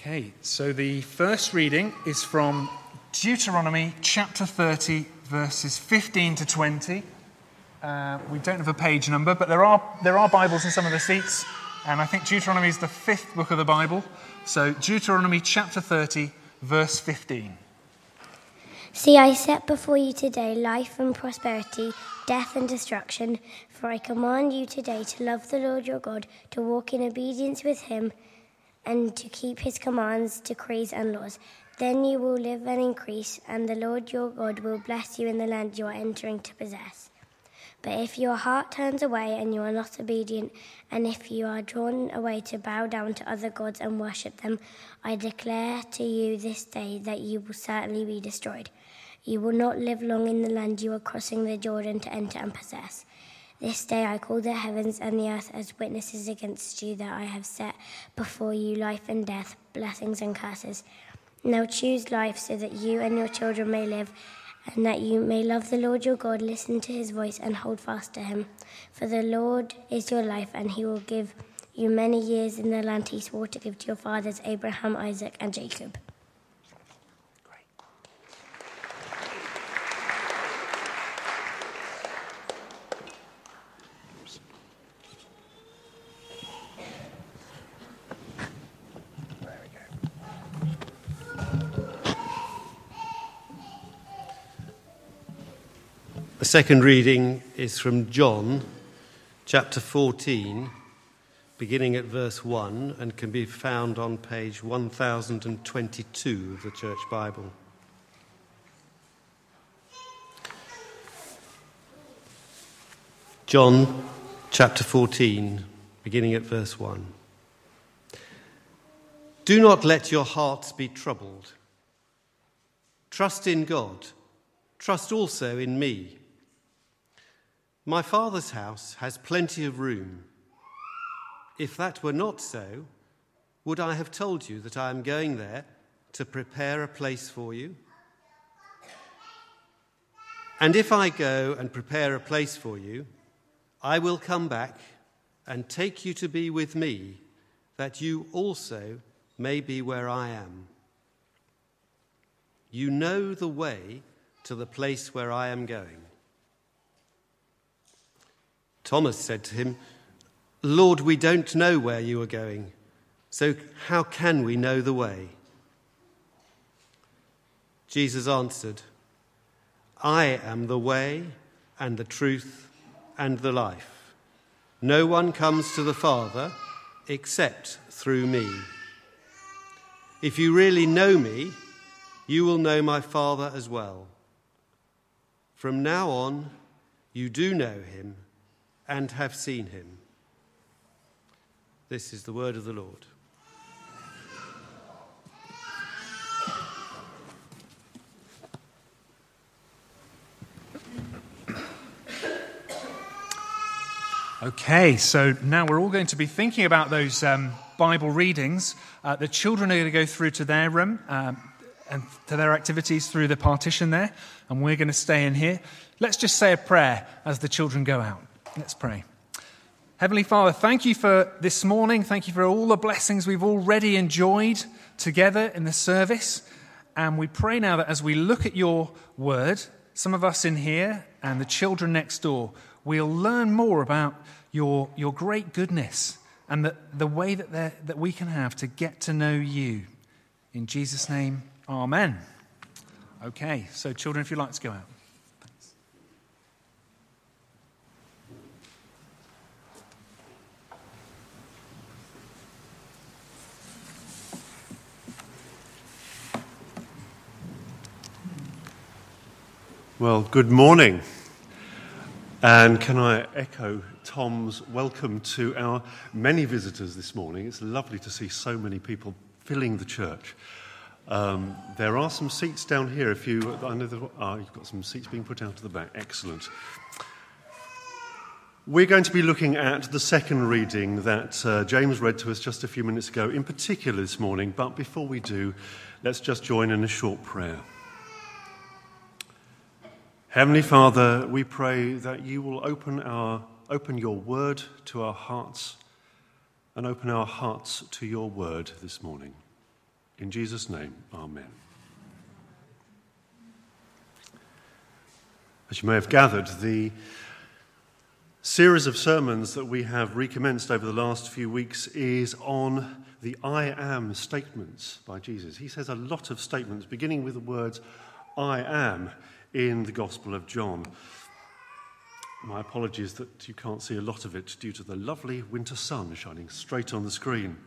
Okay, so the first reading is from Deuteronomy chapter 30, verses 15 to 20. We don't have a page number, but there are Bibles in some of the seats, and I think Deuteronomy is the fifth book of the Bible. So Deuteronomy chapter 30, verse 15. See, I set before you today life and prosperity, death and destruction. For I command you today to love the Lord your God, to walk in obedience with him, and to keep his commands, decrees, and laws. Then you will live and increase, and the Lord your God will bless you in the land you are entering to possess. But if your heart turns away and you are not obedient, and if you are drawn away to bow down to other gods and worship them, I declare to you this day that you will certainly be destroyed. You will not live long in the land you are crossing the Jordan to enter and possess. This day I call the heavens and the earth as witnesses against you that I have set before you life and death, blessings and curses. Now choose life so that you and your children may live, and that you may love the Lord your God, listen to his voice and hold fast to him. For the Lord is your life, and he will give you many years in the land he swore to give to your fathers, Abraham, Isaac, and Jacob. The second reading is from John, chapter 14, beginning at verse 1, and can be found on page 1022 of the Church Bible. John, chapter 14, beginning at verse 1. Do not let your hearts be troubled. Trust in God. Trust also in me. My Father's house has plenty of room. If that were not so, would I have told you that I am going there to prepare a place for you? And if I go and prepare a place for you, I will come back and take you to be with me, that you also may be where I am. You know the way to the place where I am going. Thomas said to him, Lord, we don't know where you are going, so how can we know the way? Jesus answered, I am the way and the truth and the life. No one comes to the Father except through me. If you really know me, you will know my Father as well. From now on, you do know him and have seen him. This is the word of the Lord. Okay, so now we're all going to be thinking about those Bible readings. The children are going to go through to their room and to their activities through the partition there, and we're going to stay in here. Let's just say a prayer as the children go out. Let's pray. Heavenly Father, thank you for this morning. Thank you for all the blessings we've already enjoyed together in the service. And we pray now that as we look at your word, some of us in here and the children next door, we'll learn more about your great goodness and the way that we can have to get to know you. In Jesus' name, amen. Okay, so children, if you'd like to go out. Thanks. Well, good morning. And can I echo Tom's welcome to our many visitors this morning. It's lovely to see so many people filling the church. There are some seats down here. You've got some seats being put out to the back. Excellent. We're going to be looking at the second reading that James read to us just a few minutes ago, in particular this morning. But before we do, let's just join in a short prayer. Heavenly Father, we pray that you will open your word to our hearts and open our hearts to your word this morning. In Jesus' name, amen. As you may have gathered, the series of sermons that we have recommenced over the last few weeks is on the I am statements by Jesus. He says a lot of statements, beginning with the words I am in the Gospel of John. My apologies that you can't see a lot of it due to the lovely winter sun shining straight on the screen.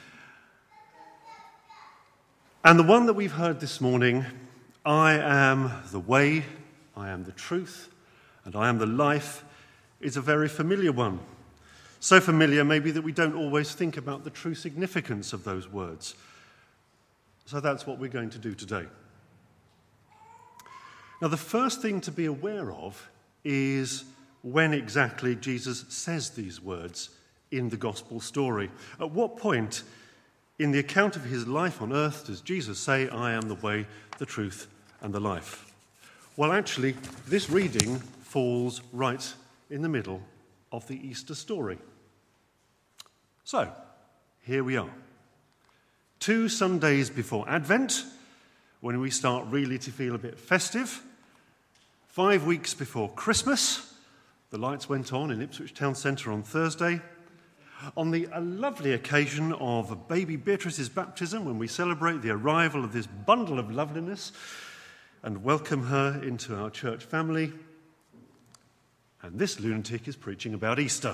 And the one that we've heard this morning, I am the way, I am the truth, and I am the life, is a very familiar one. So familiar maybe that we don't always think about the true significance of those words. So that's what we're going to do today. Now, the first thing to be aware of is when exactly Jesus says these words in the gospel story. At what point in the account of his life on earth does Jesus say, I am the way, the truth, and the life? Well, actually, this reading falls right in the middle of the Easter story. So, here we are. 2 Sundays before Advent, when we start really to feel a bit festive. 5 weeks before Christmas, the lights went on in Ipswich Town Centre on Thursday. On the lovely occasion of baby Beatrice's baptism, when we celebrate the arrival of this bundle of loveliness and welcome her into our church family. And this lunatic is preaching about Easter.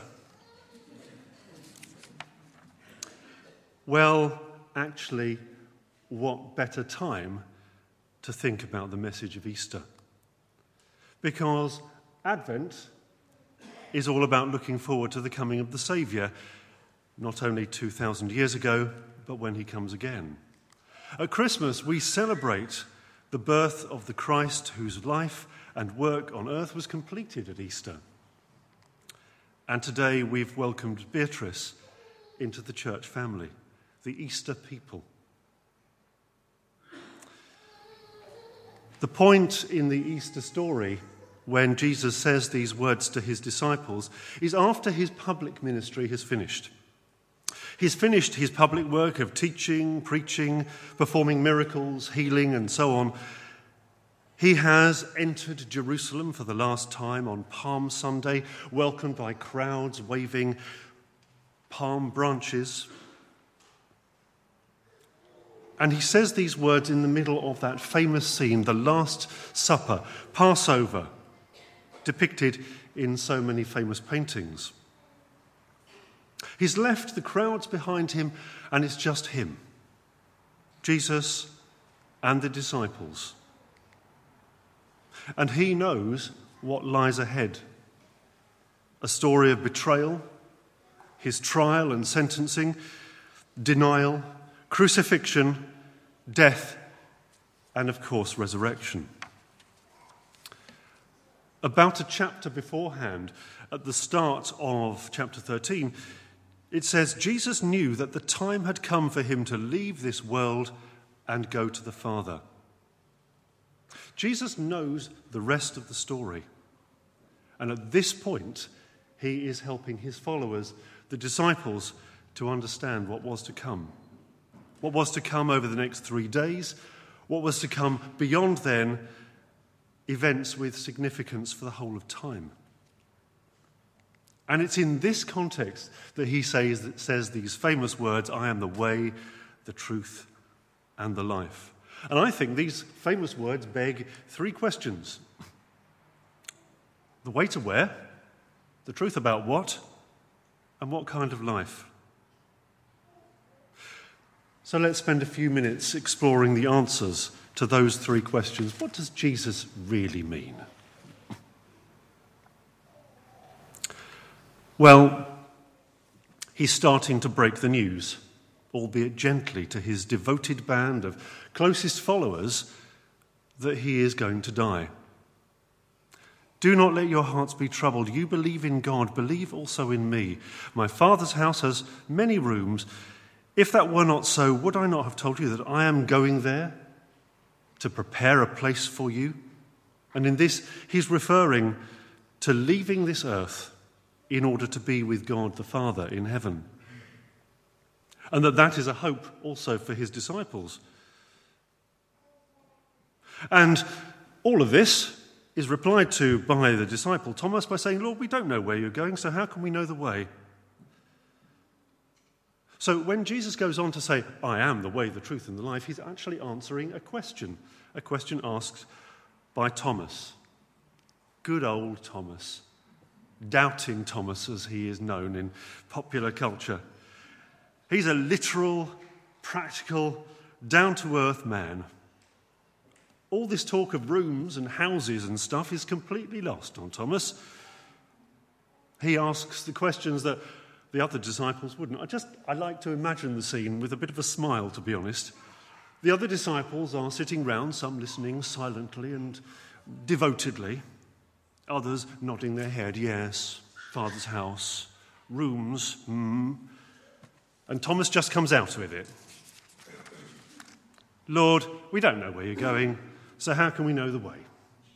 Well, actually, what better time to think about the message of Easter? Because Advent is all about looking forward to the coming of the Saviour, not only 2,000 years ago, but when he comes again. At Christmas, we celebrate the birth of the Christ whose life and work on earth was completed at Easter. And today we've welcomed Beatrice into the church family, the Easter people. The point in the Easter story when Jesus says these words to his disciples is after his public ministry has finished. He's finished his public work of teaching, preaching, performing miracles, healing, and so on. He has entered Jerusalem for the last time on Palm Sunday, welcomed by crowds waving palm branches. And he says these words in the middle of that famous scene, the Last Supper, Passover, depicted in so many famous paintings. He's left the crowds behind him, and it's just him, Jesus and the disciples. And he knows what lies ahead. A story of betrayal, his trial and sentencing, denial, crucifixion, death, and of course resurrection. About a chapter beforehand, at the start of chapter 13, it says, Jesus knew that the time had come for him to leave this world and go to the Father. Jesus knows the rest of the story. And at this point, he is helping his followers, the disciples, to understand what was to come. What was to come over the next 3 days, what was to come beyond then, events with significance for the whole of time. And it's in this context that he says these famous words, I am the way, the truth, and the life. And I think these famous words beg 3 questions. The way to where, the truth about what, and what kind of life? So let's spend a few minutes exploring the answers to those 3 questions. What does Jesus really mean? Well, he's starting to break the news, albeit gently, to his devoted band of closest followers that he is going to die. Do not let your hearts be troubled. You believe in God, believe also in me. My Father's house has many rooms. If that were not so, would I not have told you that I am going there to prepare a place for you? And in this, he's referring to leaving this earth in order to be with God the Father in heaven. and that is a hope also for his disciples. And all of this is replied to by the disciple Thomas by saying, Lord, we don't know where you're going, so how can we know the way? So when Jesus goes on to say, I am the way, the truth, and the life, he's actually answering a question asked by Thomas. Good old Thomas. Doubting Thomas, as he is known in popular culture. He's a literal, practical, down-to-earth man. All this talk of rooms and houses and stuff is completely lost on Thomas. He asks the questions that the other disciples wouldn't. I like to imagine the scene with a bit of a smile, to be honest. The other disciples are sitting round, some listening silently and devotedly, others nodding their head, yes, Father's house, rooms, And Thomas just comes out with it. Lord, we don't know where you're going, so how can we know the way?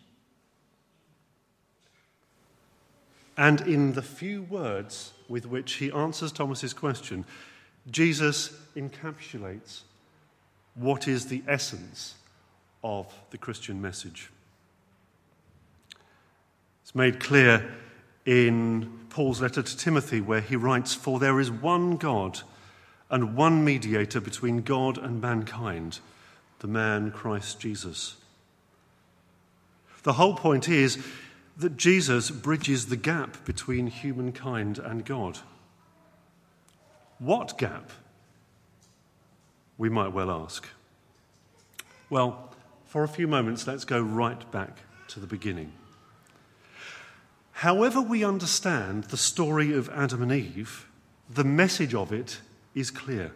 And in the few words with which he answers Thomas's question, Jesus encapsulates what is the essence of the Christian message. It's made clear in Paul's letter to Timothy, where he writes, For there is one God and one mediator between God and mankind, the man Christ Jesus. The whole point is that Jesus bridges the gap between humankind and God. What gap? We might well ask. Well, for a few moments, let's go right back to the beginning. However we understand the story of Adam and Eve, the message of it is clear.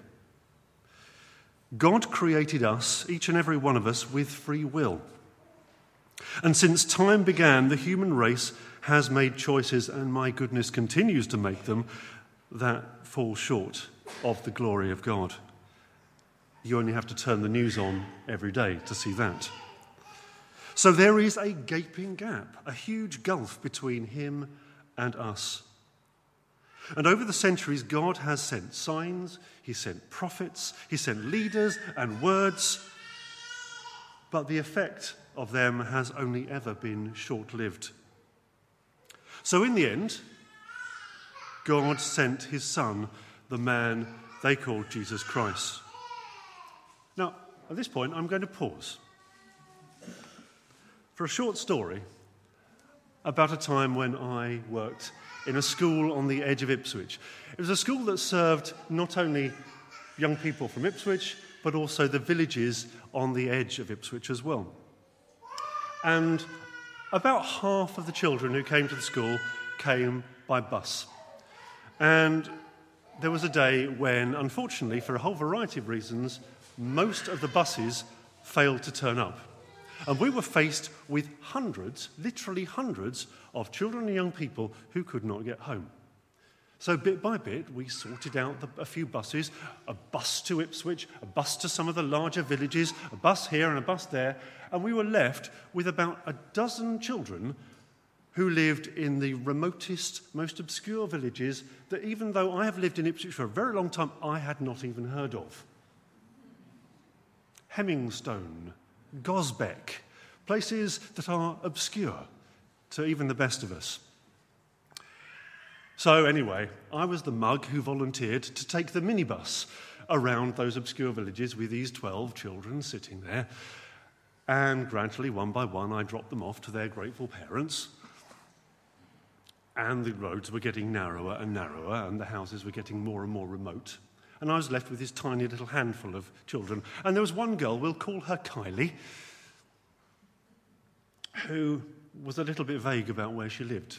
God created us, each and every one of us, with free will. And since time began, the human race has made choices, and my goodness, continues to make them, that fall short of the glory of God. You only have to turn the news on every day to see that. So there is a gaping gap, a huge gulf between him and us. And over the centuries, God has sent signs, he sent prophets, he sent leaders and words, but the effect of them has only ever been short-lived. So in the end, God sent his Son, the man they called Jesus Christ. Now, at this point, I'm going to pause for a short story about a time when I worked in a school on the edge of Ipswich. It was a school that served not only young people from Ipswich, but also the villages on the edge of Ipswich as well. And about half of the children who came to the school came by bus. And there was a day when, unfortunately, for a whole variety of reasons, most of the buses failed to turn up. And we were faced with hundreds, literally hundreds, of children and young people who could not get home. So bit by bit, we sorted out a few buses, a bus to Ipswich, a bus to some of the larger villages, a bus here and a bus there, and we were left with about a dozen children who lived in the remotest, most obscure villages that, even though I have lived in Ipswich for a very long time, I had not even heard of. Hemmingstone, Gosbeck, places that are obscure to even the best of us. So anyway, I was the mug who volunteered to take the minibus around those obscure villages with these 12 children sitting there. And gradually, one by one, I dropped them off to their grateful parents. And the roads were getting narrower and narrower, and the houses were getting more and more remote. And I was left with this tiny little handful of children. And there was one girl, we'll call her Kylie, who was a little bit vague about where she lived.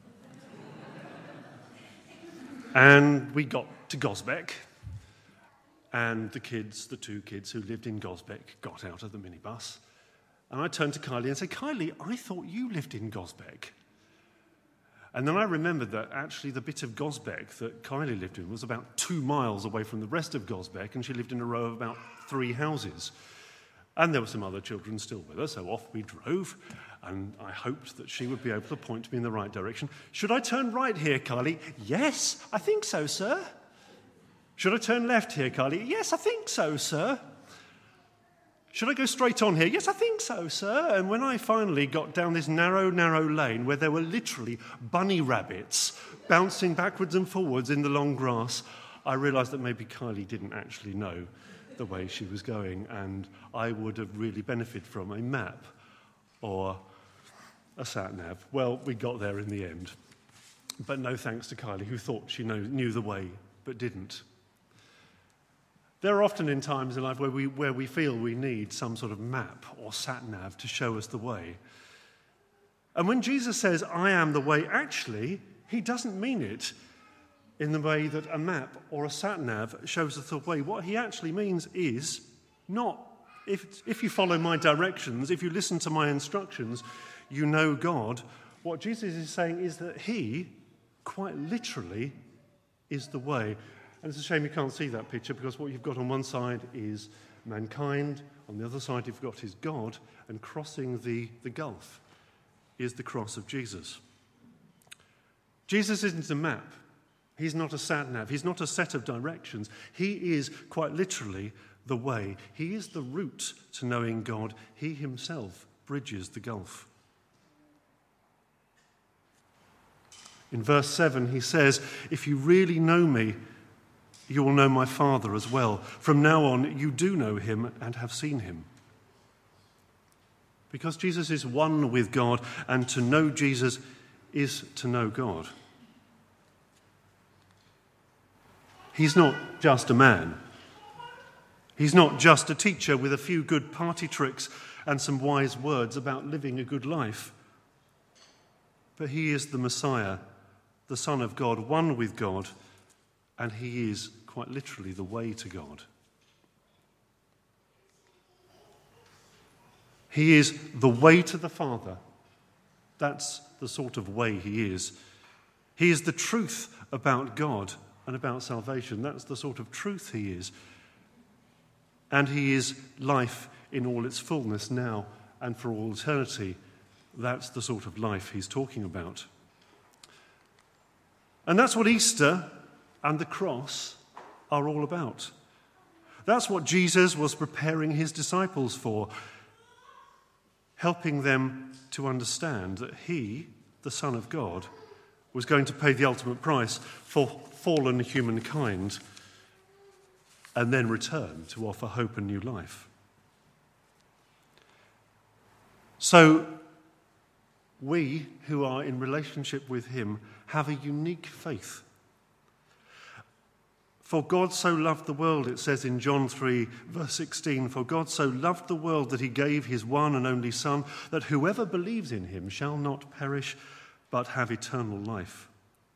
And we got to Gosbeck, and the two kids who lived in Gosbeck, got out of the minibus. And I turned to Kylie and said, Kylie, I thought you lived in Gosbeck. And then I remembered that actually the bit of Gosbeck that Kylie lived in was about 2 miles away from the rest of Gosbeck, and she lived in a row of about 3 houses. And there were some other children still with her, so off we drove, and I hoped that she would be able to point me in the right direction. Should I turn right here, Kylie? Yes, I think so, sir. Should I turn left here, Kylie? Yes, I think so, sir. Should I go straight on here? Yes, I think so, sir. And when I finally got down this narrow lane where there were literally bunny rabbits bouncing backwards and forwards in the long grass, I realised that maybe Kylie didn't actually know the way she was going, and I would have really benefited from a map or a sat-nav. Well, we got there in the end. But no thanks to Kylie, who thought she knew the way, but didn't. There are often in times in life where we feel we need some sort of map or sat-nav to show us the way. And when Jesus says, I am the way, actually, he doesn't mean it in the way that a map or a sat-nav shows us the way. What he actually means is not, if you follow my directions, if you listen to my instructions, you know God. What Jesus is saying is that he, quite literally, is the way. And it's a shame you can't see that picture, because what you've got on one side is mankind, on the other side you've got his God, and crossing the gulf is the cross of Jesus. Jesus isn't a map. He's not a sat-nav. He's not a set of directions. He is quite literally the way. He is the route to knowing God. He himself bridges the gulf. In verse 7 he says, if you really know me, you will know my Father as well. From now on, you do know him and have seen him. Because Jesus is one with God, and to know Jesus is to know God. He's not just a man. He's not just a teacher with a few good party tricks and some wise words about living a good life. But he is the Messiah, the Son of God, one with God, and he is quite literally the way to God. He is the way to the Father. That's the sort of way he is. He is the truth about God and about salvation. That's the sort of truth he is. And he is life in all its fullness now and for all eternity. That's the sort of life he's talking about. And that's what Easter and the cross are all about. That's what Jesus was preparing his disciples for, helping them to understand that he, the Son of God, was going to pay the ultimate price for fallen humankind and then return to offer hope and new life. So, we who are in relationship with him have a unique faith. For God so loved the world, it says in John 3, verse 16, for God so loved the world that he gave his one and only Son, that whoever believes in him shall not perish, but have eternal life.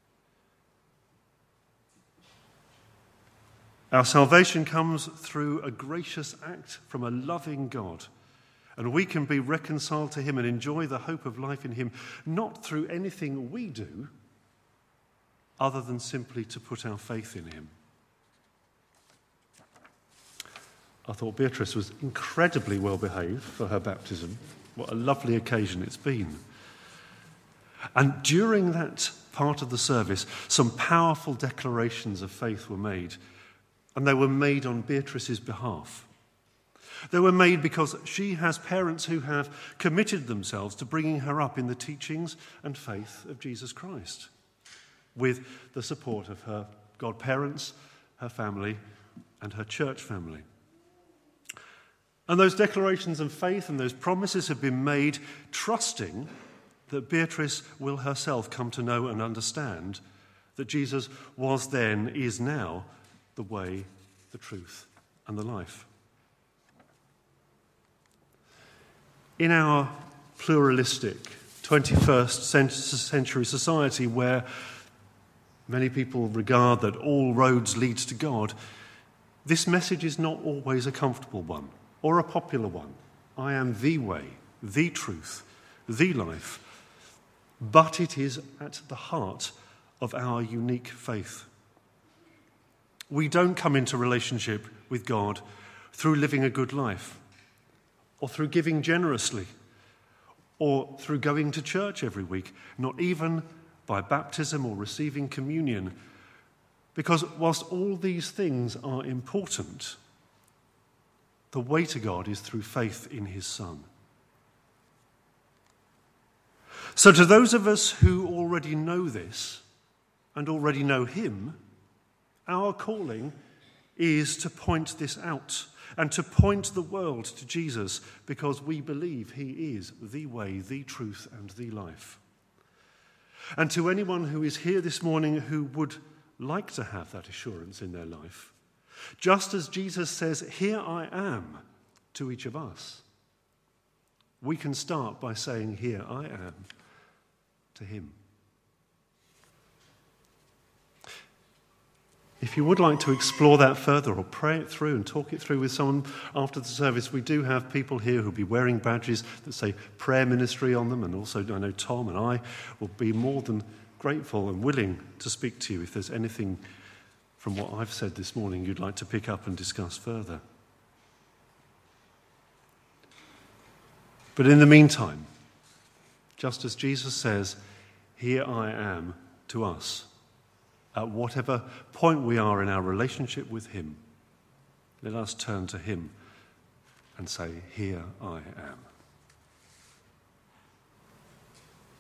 Our salvation comes through a gracious act from a loving God, and we can be reconciled to him and enjoy the hope of life in him, not through anything we do, other than simply to put our faith in him. I thought Beatrice was incredibly well behaved for her baptism. What a lovely occasion it's been. And during that part of the service, some powerful declarations of faith were made, and they were made on Beatrice's behalf. They were made because she has parents who have committed themselves to bringing her up in the teachings and faith of Jesus Christ, with the support of her godparents, her family, and her church family. And those declarations of faith and those promises have been made trusting that Beatrice will herself come to know and understand that Jesus was then, is now, the way, the truth, and the life. In our pluralistic 21st century society, where many people regard that all roads lead to God, this message is not always a comfortable one or a popular one. I am the way, the truth, the life. But it is at the heart of our unique faith. We don't come into relationship with God through living a good life, or through giving generously, or through going to church every week, not even by baptism or receiving communion. Because whilst all these things are important, the way to God is through faith in his Son. So to those of us who already know this and already know him, our calling is to point this out and to point the world to Jesus, because we believe he is the way, the truth, and the life. And to anyone who is here this morning who would like to have that assurance in their life, just as Jesus says, "Here I am," to each of us, we can start by saying, "Here I am," to him. If you would like to explore that further or pray it through and talk it through with someone after the service, we do have people here who'll be wearing badges that say prayer ministry on them, and also I know Tom and I will be more than grateful and willing to speak to you if there's anything from what I've said this morning you'd like to pick up and discuss further. But in the meantime, just as Jesus says, "Here I am," to us, at whatever point we are in our relationship with him, let us turn to him and say, "Here I am."